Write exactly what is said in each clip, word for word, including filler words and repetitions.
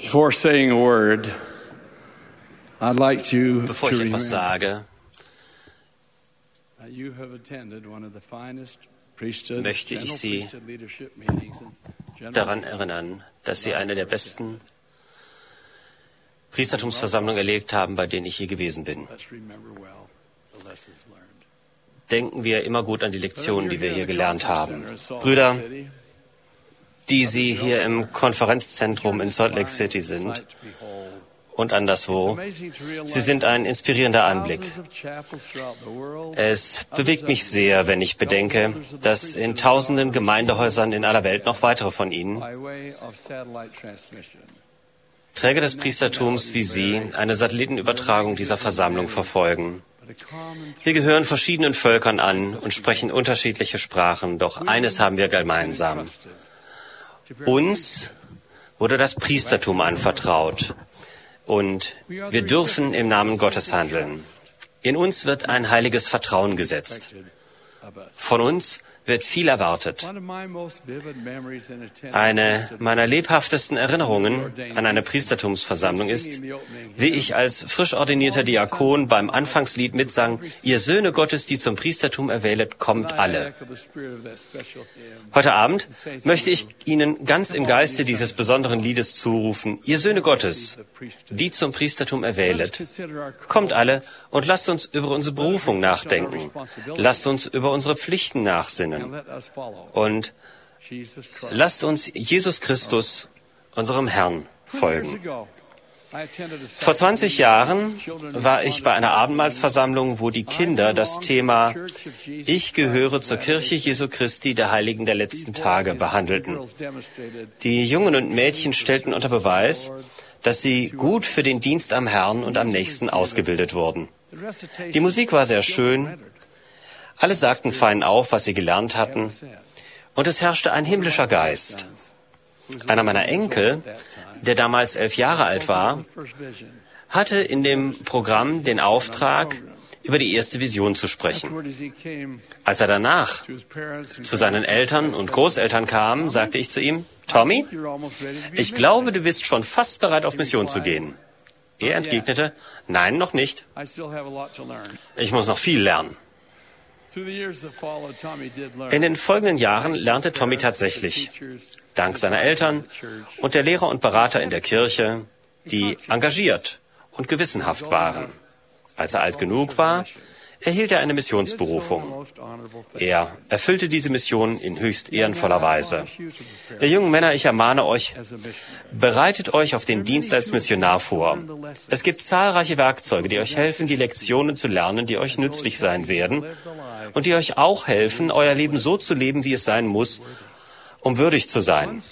Before saying a word, I'd like to, Bevor to ich etwas sage, remember, you have attended one of the finest priesthood, möchte ich general Sie priesthood leadership meetings in general daran erinnern, dass Sie eine der besten Priestertumsversammlungen erlebt haben, bei denen ich je gewesen bin. Let's remember well the lessons learned. Denken wir immer gut an die Lektionen, die wir hier gelernt haben. Brüder, die Sie hier im Konferenzzentrum in Salt Lake City sind und anderswo, Sie sind ein inspirierender Anblick. Es bewegt mich sehr, wenn ich bedenke, dass in tausenden Gemeindehäusern in aller Welt noch weitere von Ihnen, Träger des Priestertums wie Sie, eine Satellitenübertragung dieser Versammlung verfolgen. Wir gehören verschiedenen Völkern an und sprechen unterschiedliche Sprachen, doch eines haben wir gemeinsam. Uns wurde das Priestertum anvertraut und wir dürfen im Namen Gottes handeln. In uns wird ein heiliges Vertrauen gesetzt. Von uns wird viel erwartet. Eine meiner lebhaftesten Erinnerungen an eine Priestertumsversammlung ist, wie ich als frisch ordinierter Diakon beim Anfangslied mitsang: Ihr Söhne Gottes, die zum Priestertum erwählet, kommt alle. Heute Abend möchte ich Ihnen ganz im Geiste dieses besonderen Liedes zurufen: Ihr Söhne Gottes, die zum Priestertum erwählet, kommt alle und lasst uns über unsere Berufung nachdenken. Lasst uns über unsere Pflichten nachsinnen. Und lasst uns Jesus Christus, unserem Herrn, folgen. Vor zwanzig Jahren war ich bei einer Abendmahlsversammlung, wo die Kinder das Thema Ich gehöre zur Kirche Jesu Christi, der Heiligen der letzten Tage, behandelten. Die Jungen und Mädchen stellten unter Beweis, dass sie gut für den Dienst am Herrn und am Nächsten ausgebildet wurden. Die Musik war sehr schön. Alle sagten fein auf, was sie gelernt hatten, und es herrschte ein himmlischer Geist. Einer meiner Enkel, der damals elf Jahre alt war, hatte in dem Programm den Auftrag, über die erste Vision zu sprechen. Als er danach zu seinen Eltern und Großeltern kam, sagte ich zu ihm: Tommy, ich glaube, du bist schon fast bereit, auf Mission zu gehen. Er entgegnete: Nein, noch nicht. Ich muss noch viel lernen. In den folgenden Jahren lernte Tommy tatsächlich, dank seiner Eltern und der Lehrer und Berater in der Kirche, die engagiert und gewissenhaft waren. Als er alt genug war, erhielt er eine Missionsberufung. Er erfüllte diese Mission in höchst ehrenvoller Weise. Ihr jungen Männer, ich ermahne euch, bereitet euch auf den Dienst als Missionar vor. Es gibt zahlreiche Werkzeuge, die euch helfen, die Lektionen zu lernen, die euch nützlich sein werden und die euch auch helfen, euer Leben so zu leben, wie es sein muss, um würdig zu sein.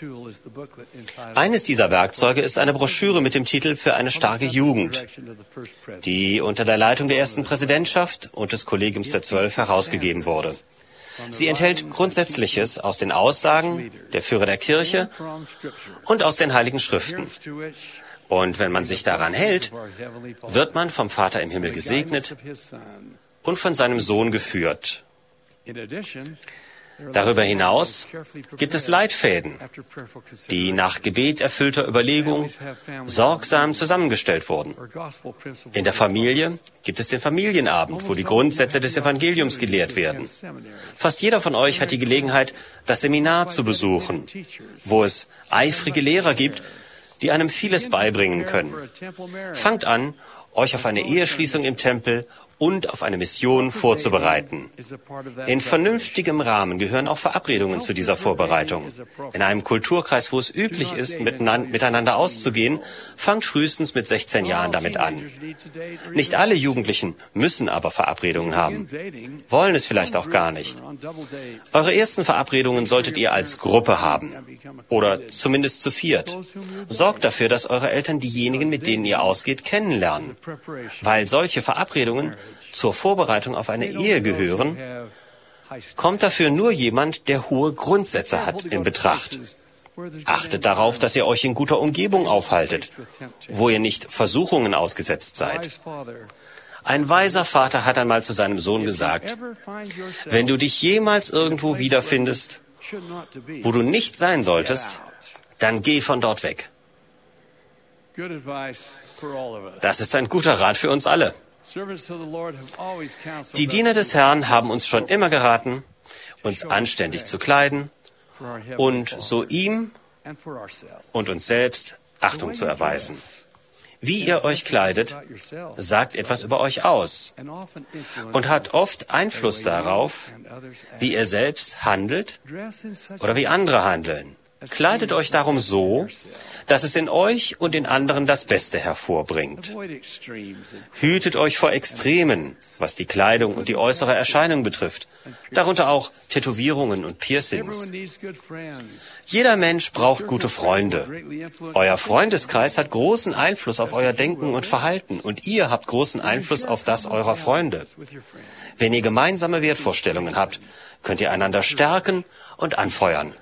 Eines dieser Werkzeuge ist eine Broschüre mit dem Titel Für eine starke Jugend, die unter der Leitung der ersten Präsidentschaft und des Kollegiums der Zwölf herausgegeben wurde. Sie enthält Grundsätzliches aus den Aussagen der Führer der Kirche und aus den Heiligen Schriften. Und wenn man sich daran hält, wird man vom Vater im Himmel gesegnet und von seinem Sohn geführt. Darüber hinaus gibt es Leitfäden, die nach Gebet erfüllter Überlegung sorgsam zusammengestellt wurden. In der Familie gibt es den Familienabend, wo die Grundsätze des Evangeliums gelehrt werden. Fast jeder von euch hat die Gelegenheit, das Seminar zu besuchen, wo es eifrige Lehrer gibt, die einem vieles beibringen können. Fangt an, euch auf eine Eheschließung im Tempel und auf eine Mission vorzubereiten. In vernünftigem Rahmen gehören auch Verabredungen zu dieser Vorbereitung. In einem Kulturkreis, wo es üblich ist, miteinander auszugehen, fangt frühestens mit sechzehn Jahren damit an. Nicht alle Jugendlichen müssen aber Verabredungen haben, wollen es vielleicht auch gar nicht. Eure ersten Verabredungen solltet ihr als Gruppe haben oder zumindest zu viert. Sorgt dafür, dass eure Eltern diejenigen, mit denen ihr ausgeht, kennenlernen, weil solche Verabredungen zur Vorbereitung auf eine Ehe gehören, kommt dafür nur jemand, der hohe Grundsätze hat, in Betracht. Achtet darauf, dass ihr euch in guter Umgebung aufhaltet, wo ihr nicht Versuchungen ausgesetzt seid. Ein weiser Vater hat einmal zu seinem Sohn gesagt: Wenn du dich jemals irgendwo wiederfindest, wo du nicht sein solltest, dann geh von dort weg. Das ist ein guter Rat für uns alle. Die Diener des Herrn haben uns schon immer geraten, uns anständig zu kleiden und so ihm und uns selbst Achtung zu erweisen. Wie ihr euch kleidet, sagt etwas über euch aus und hat oft Einfluss darauf, wie ihr selbst handelt oder wie andere handeln. Kleidet euch darum so, dass es in euch und in anderen das Beste hervorbringt. Hütet euch vor Extremen, was die Kleidung und die äußere Erscheinung betrifft, darunter auch Tätowierungen und Piercings. Jeder Mensch braucht gute Freunde. Euer Freundeskreis hat großen Einfluss auf euer Denken und Verhalten und ihr habt großen Einfluss auf das eurer Freunde. Wenn ihr gemeinsame Wertvorstellungen habt, könnt ihr einander stärken und anfeuern.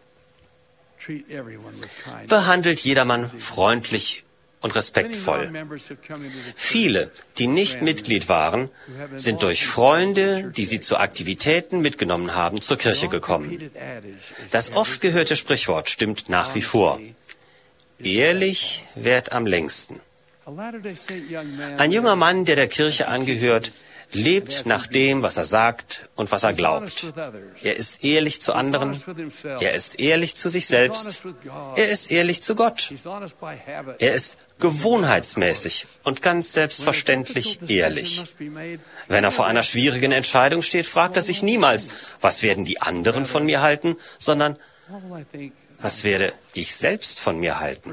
Behandelt jedermann freundlich und respektvoll. Viele, die nicht Mitglied waren, sind durch Freunde, die sie zu Aktivitäten mitgenommen haben, zur Kirche gekommen. Das oft gehörte Sprichwort stimmt nach wie vor. Ehrlich währt am längsten. Ein junger Mann, der der Kirche angehört, lebt nach dem, was er sagt und was er glaubt. Er ist ehrlich zu anderen, er ist ehrlich zu sich selbst, er ist ehrlich zu Gott. Er ist gewohnheitsmäßig und ganz selbstverständlich ehrlich. Wenn er vor einer schwierigen Entscheidung steht, fragt er sich niemals, was werden die anderen von mir halten, sondern was werde ich selbst von mir halten?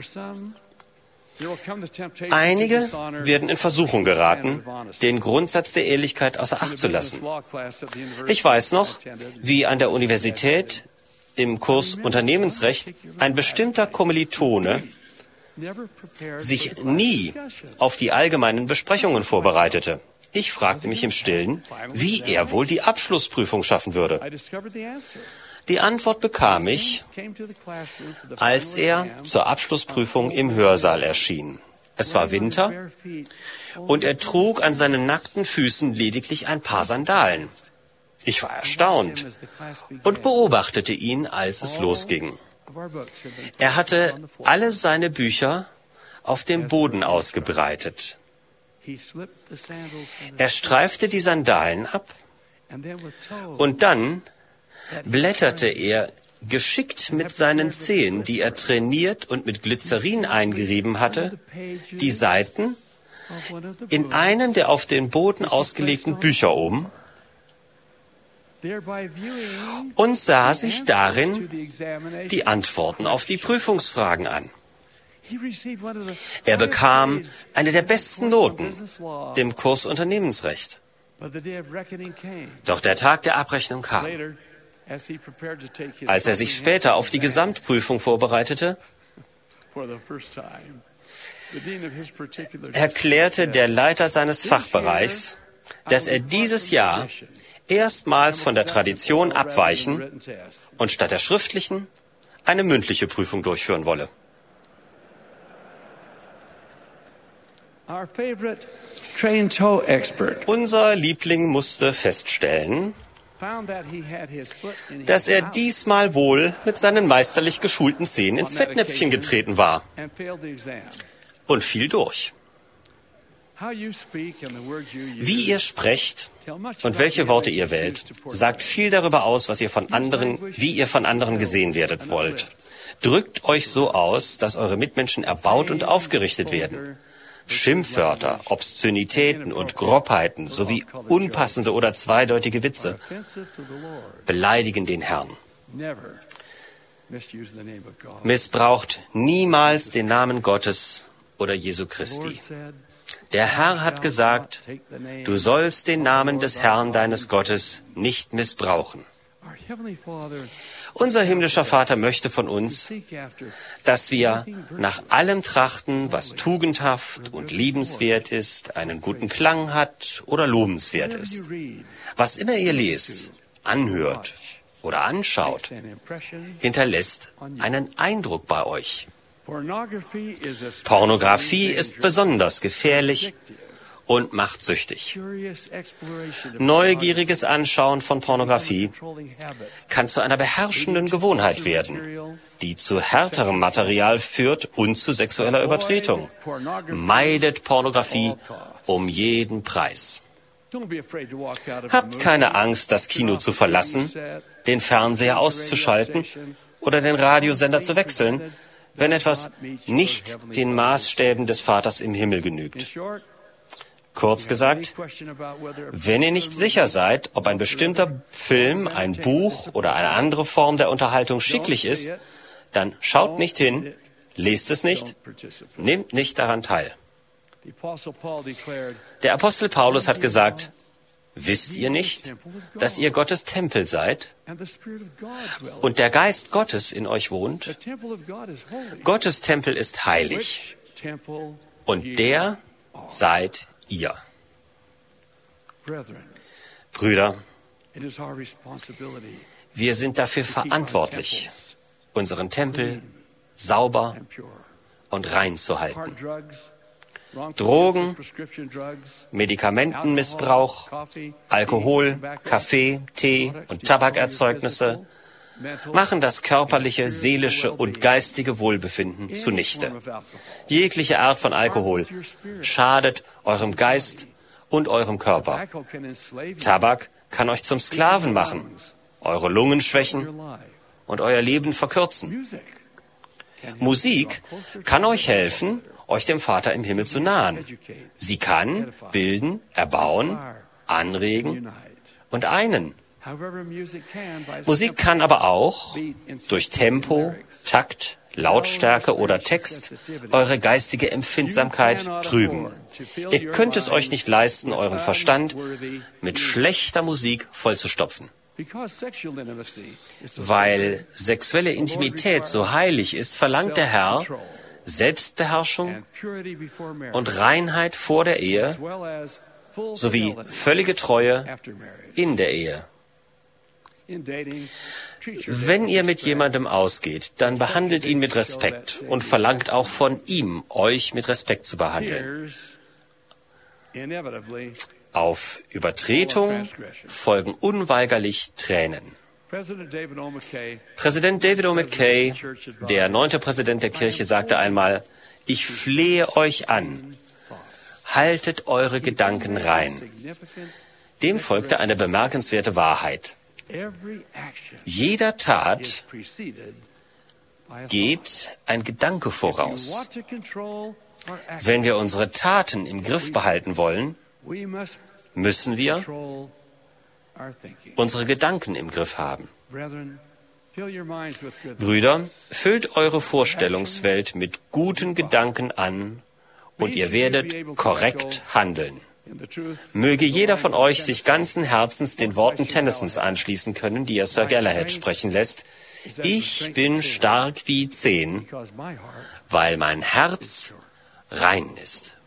Einige werden in Versuchung geraten, den Grundsatz der Ehrlichkeit außer Acht zu lassen. Ich weiß noch, wie an der Universität im Kurs Unternehmensrecht ein bestimmter Kommilitone sich nie auf die allgemeinen Besprechungen vorbereitete. Ich fragte mich im Stillen, wie er wohl die Abschlussprüfung schaffen würde. Die Antwort bekam ich, als er zur Abschlussprüfung im Hörsaal erschien. Es war Winter und er trug an seinen nackten Füßen lediglich ein paar Sandalen. Ich war erstaunt und beobachtete ihn, als es losging. Er hatte alle seine Bücher auf dem Boden ausgebreitet. Er streifte die Sandalen ab und dann blätterte er geschickt mit seinen Zehen, die er trainiert und mit Glycerin eingerieben hatte, die Seiten in einem der auf den Boden ausgelegten Bücher um und sah sich darin die Antworten auf die Prüfungsfragen an. Er bekam eine der besten Noten im Kurs Unternehmensrecht. Doch der Tag der Abrechnung kam. Als er sich später auf die Gesamtprüfung vorbereitete, erklärte der Leiter seines Fachbereichs, dass er dieses Jahr erstmals von der Tradition abweichen und statt der schriftlichen eine mündliche Prüfung durchführen wolle. Unser Liebling musste feststellen, dass er diesmal wohl mit seinen meisterlich geschulten Zehen ins Fettnäpfchen getreten war und fiel durch. Wie ihr sprecht und welche Worte ihr wählt, sagt viel darüber aus, was ihr von anderen, wie ihr von anderen gesehen werdet wollt. Drückt euch so aus, dass eure Mitmenschen erbaut und aufgerichtet werden. Schimpfwörter, Obszönitäten und Grobheiten sowie unpassende oder zweideutige Witze beleidigen den Herrn. Missbraucht niemals den Namen Gottes oder Jesu Christi. Der Herr hat gesagt, du sollst den Namen des Herrn deines Gottes nicht missbrauchen. Unser himmlischer Vater möchte von uns, dass wir nach allem trachten, was tugendhaft und liebenswert ist, einen guten Klang hat oder lobenswert ist. Was immer ihr lest, anhört oder anschaut, hinterlässt einen Eindruck bei euch. Pornografie ist besonders gefährlich und macht süchtig. Neugieriges Anschauen von Pornografie kann zu einer beherrschenden Gewohnheit werden, die zu härterem Material führt und zu sexueller Übertretung. Meidet Pornografie um jeden Preis. Habt keine Angst, das Kino zu verlassen, den Fernseher auszuschalten oder den Radiosender zu wechseln, wenn etwas nicht den Maßstäben des Vaters im Himmel genügt. Kurz gesagt, wenn ihr nicht sicher seid, ob ein bestimmter Film, ein Buch oder eine andere Form der Unterhaltung schicklich ist, dann schaut nicht hin, lest es nicht, nehmt nicht daran teil. Der Apostel Paulus hat gesagt, wisst ihr nicht, dass ihr Gottes Tempel seid und der Geist Gottes in euch wohnt? Gottes Tempel ist heilig und der seid ihr. Brüder, wir sind dafür verantwortlich, unseren Tempel sauber und rein zu halten. Drogen, Medikamentenmissbrauch, Alkohol, Kaffee, Tee und Tabakerzeugnisse machen das körperliche, seelische und geistige Wohlbefinden zunichte. Jegliche Art von Alkohol schadet eurem Geist und eurem Körper. Tabak kann euch zum Sklaven machen, eure Lungen schwächen und euer Leben verkürzen. Musik kann euch helfen, euch dem Vater im Himmel zu nahen. Sie kann bilden, erbauen, anregen und einen. Musik kann aber auch durch Tempo, Takt, Lautstärke oder Text eure geistige Empfindsamkeit trüben. Ihr könnt es euch nicht leisten, euren Verstand mit schlechter Musik vollzustopfen. Weil sexuelle Intimität so heilig ist, verlangt der Herr Selbstbeherrschung und Reinheit vor der Ehe sowie völlige Treue in der Ehe. Wenn ihr mit jemandem ausgeht, dann behandelt ihn mit Respekt und verlangt auch von ihm, euch mit Respekt zu behandeln. Auf Übertretung folgen unweigerlich Tränen. Präsident David O. McKay, der neunte Präsident der Kirche, sagte einmal, ich flehe euch an, haltet eure Gedanken rein. Dem folgte eine bemerkenswerte Wahrheit. Jeder Tat geht ein Gedanke voraus. Wenn wir unsere Taten im Griff behalten wollen, müssen wir unsere Gedanken im Griff haben. Brüder, füllt eure Vorstellungswelt mit guten Gedanken an und ihr werdet korrekt handeln. Möge jeder von euch sich ganzen Herzens den Worten Tennysons anschließen können, die er Sir Galahad sprechen lässt. Ich bin stark wie zehn, weil mein Herz rein ist.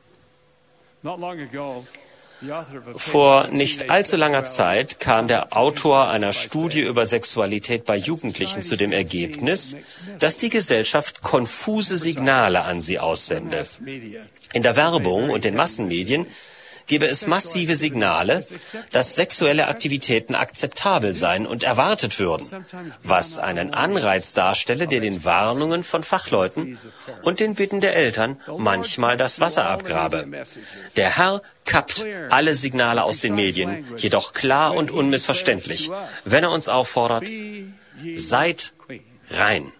Vor nicht allzu langer Zeit kam der Autor einer Studie über Sexualität bei Jugendlichen zu dem Ergebnis, dass die Gesellschaft konfuse Signale an sie aussende. In der Werbung und den Massenmedien gebe es massive Signale, dass sexuelle Aktivitäten akzeptabel seien und erwartet würden, was einen Anreiz darstelle, der den Warnungen von Fachleuten und den Bitten der Eltern manchmal das Wasser abgrabe. Der Herr kappt alle Signale aus den Medien, jedoch klar und unmissverständlich, wenn er uns auffordert, seid rein.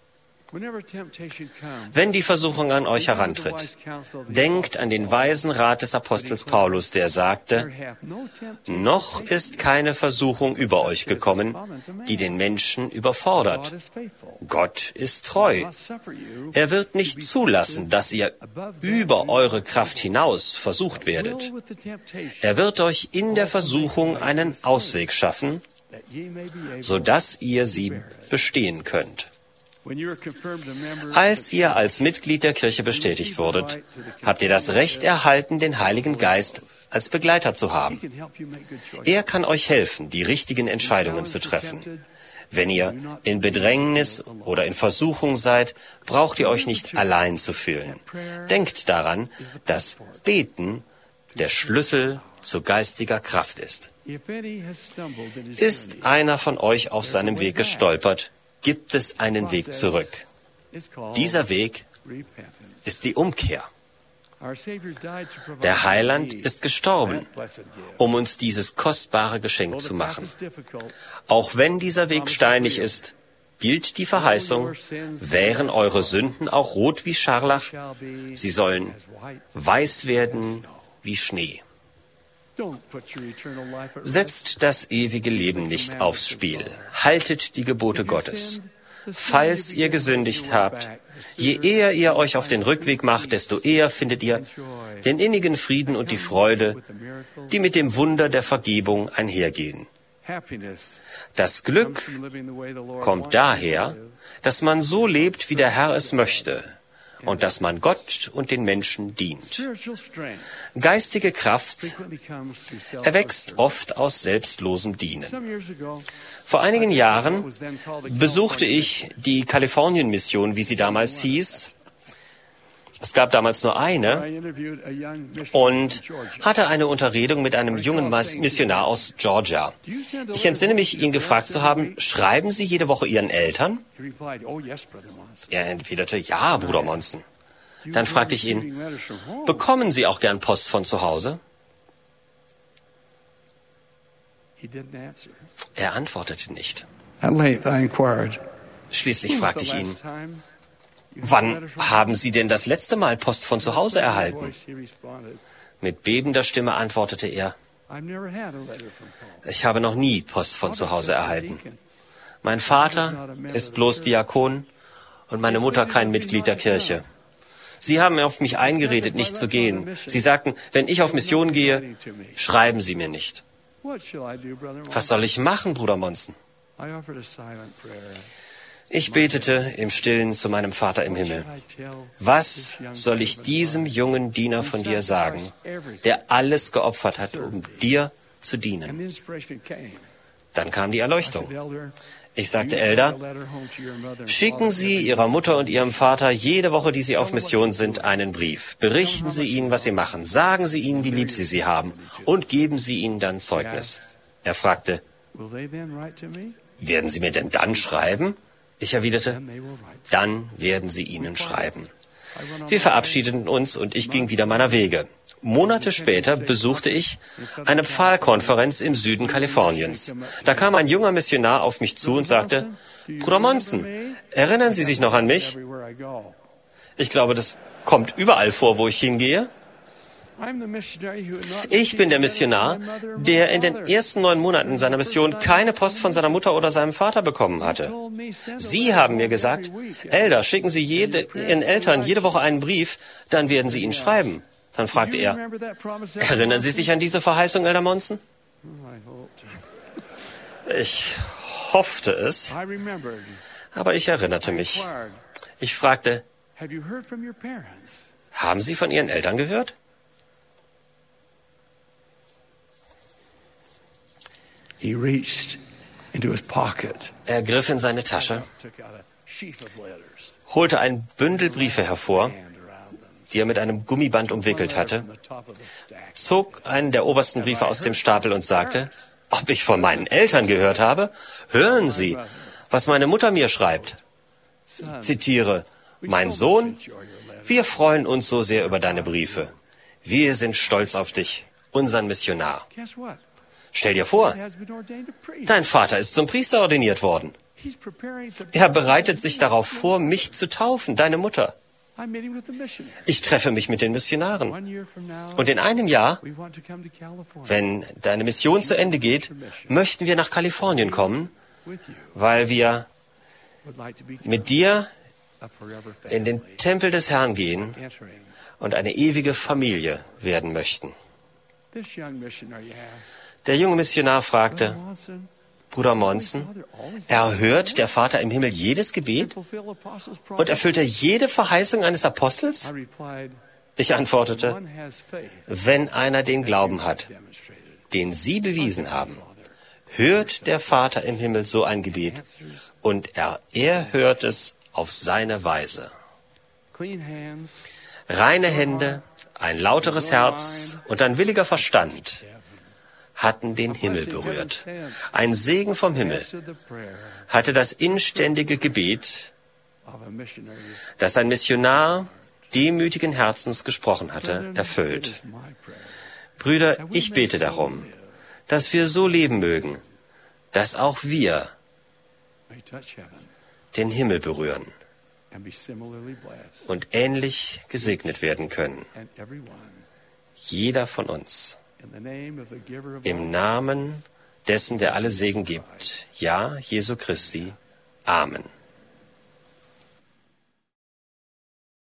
Wenn die Versuchung an euch herantritt, denkt an den weisen Rat des Apostels Paulus, der sagte, noch ist keine Versuchung über euch gekommen, die den Menschen überfordert. Gott ist treu. Er wird nicht zulassen, dass ihr über eure Kraft hinaus versucht werdet. Er wird euch in der Versuchung einen Ausweg schaffen, sodass ihr sie bestehen könnt. Als ihr als Mitglied der Kirche bestätigt wurdet, habt ihr das Recht erhalten, den Heiligen Geist als Begleiter zu haben. Er kann euch helfen, die richtigen Entscheidungen zu treffen. Wenn ihr in Bedrängnis oder in Versuchung seid, braucht ihr euch nicht allein zu fühlen. Denkt daran, dass Beten der Schlüssel zu geistiger Kraft ist. Ist einer von euch auf seinem Weg gestolpert, gibt es einen Weg zurück. Dieser Weg ist die Umkehr. Der Heiland ist gestorben, um uns dieses kostbare Geschenk zu machen. Auch wenn dieser Weg steinig ist, gilt die Verheißung, wären eure Sünden auch rot wie Scharlach, sie sollen weiß werden wie Schnee. Setzt das ewige Leben nicht aufs Spiel. Haltet die Gebote Gottes. Falls ihr gesündigt habt, je eher ihr euch auf den Rückweg macht, desto eher findet ihr den innigen Frieden und die Freude, die mit dem Wunder der Vergebung einhergehen. Das Glück kommt daher, dass man so lebt, wie der Herr es möchte, und dass man Gott und den Menschen dient. Geistige Kraft erwächst oft aus selbstlosem Dienen. Vor einigen Jahren besuchte ich die Kalifornien-Mission, wie sie damals hieß. Es gab damals nur eine und hatte eine Unterredung mit einem jungen Missionar aus Georgia. Ich entsinne mich, ihn gefragt zu haben, schreiben Sie jede Woche Ihren Eltern? Er erwiderte, ja, Bruder Monson. Dann fragte ich ihn, bekommen Sie auch gern Post von zu Hause? Er antwortete nicht. Schließlich fragte ich ihn, wann haben Sie denn das letzte Mal Post von zu Hause erhalten? Mit bebender Stimme antwortete er, ich habe noch nie Post von zu Hause erhalten. Mein Vater ist bloß Diakon und meine Mutter kein Mitglied der Kirche. Sie haben auf mich eingeredet, nicht zu gehen. Sie sagten, wenn ich auf Mission gehe, schreiben Sie mir nicht. Was soll ich machen, Bruder Monson? Ich betete im Stillen zu meinem Vater im Himmel. Was soll ich diesem jungen Diener von dir sagen, der alles geopfert hat, um dir zu dienen? Dann kam die Erleuchtung. Ich sagte, Elder, schicken Sie Ihrer Mutter und Ihrem Vater jede Woche, die Sie auf Mission sind, einen Brief. Berichten Sie ihnen, was Sie machen. Sagen Sie ihnen, wie lieb Sie sie haben. Und geben Sie ihnen dann Zeugnis. Er fragte, werden Sie mir denn dann schreiben? Ich erwiderte, dann werden Sie ihnen schreiben. Wir verabschiedeten uns und ich ging wieder meiner Wege. Monate später besuchte ich eine Pfahlkonferenz im Süden Kaliforniens. Da kam ein junger Missionar auf mich zu und sagte, Bruder Monson, erinnern Sie sich noch an mich? Ich glaube, das kommt überall vor, wo ich hingehe. Ich bin der Missionar, der in den ersten neun Monaten seiner Mission keine Post von seiner Mutter oder seinem Vater bekommen hatte. Sie haben mir gesagt, Elder, schicken Sie jede, Ihren Eltern jede Woche einen Brief, dann werden Sie ihnen schreiben. Dann fragte er, erinnern Sie sich an diese Verheißung, Elder Monson? Ich hoffte es, aber ich erinnerte mich. Ich fragte, haben Sie von Ihren Eltern gehört? Er griff in seine Tasche, holte ein Bündel Briefe hervor, die er mit einem Gummiband umwickelt hatte, zog einen der obersten Briefe aus dem Stapel und sagte, ob ich von meinen Eltern gehört habe? Hören Sie, was meine Mutter mir schreibt. Ich zitiere, mein Sohn, wir freuen uns so sehr über deine Briefe. Wir sind stolz auf dich, unseren Missionar. Stell dir vor, dein Vater ist zum Priester ordiniert worden. Er bereitet sich darauf vor, mich zu taufen, deine Mutter. Ich treffe mich mit den Missionaren. Und in einem Jahr, wenn deine Mission zu Ende geht, möchten wir nach Kalifornien kommen, weil wir mit dir in den Tempel des Herrn gehen und eine ewige Familie werden möchten. Der junge Missionar fragte, Bruder Monson, erhört der Vater im Himmel jedes Gebet und erfüllt er jede Verheißung eines Apostels? Ich antwortete, wenn einer den Glauben hat, den Sie bewiesen haben, hört der Vater im Himmel so ein Gebet und er, er hört es auf seine Weise. Reine Hände, Ein lauteres Herz und ein williger Verstand hatten den Himmel berührt. Ein Segen vom Himmel hatte das inständige Gebet, das ein Missionar demütigen Herzens gesprochen hatte, erfüllt. Brüder, ich bete darum, dass wir so leben mögen, dass auch wir den Himmel berühren und ähnlich gesegnet werden können. Jeder von uns. Im Namen dessen, der alle Segen gibt. Ja, Jesu Christi. Amen.